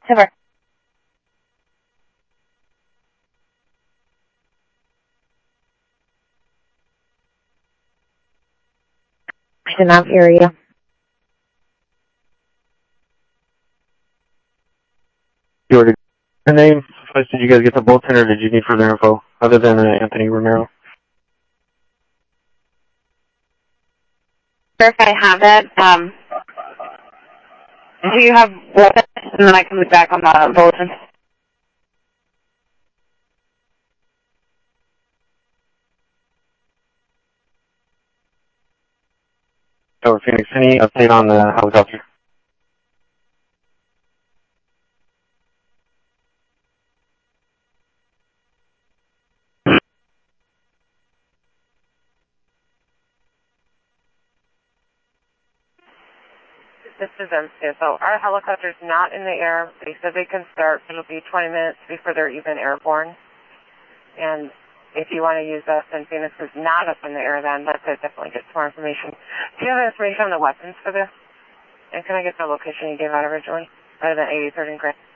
Over. I did not hear you. You already her name? Did you guys get the bulletin, or did you need further info other than Anthony Romero? Sure, if I have it. Do you have bulletin? And then I can look back on the bulletin. Over Phoenix, any update on the helicopter? This is MC. So our helicopter's not in the air. They said they can start. It'll be 20 minutes before they're even airborne. And if you want to use us and Phoenix is not up in the air, then let's definitely get some more information. Do you have information on the weapons for this? And can I get the location you gave out originally? Rather than 83rd and Grand?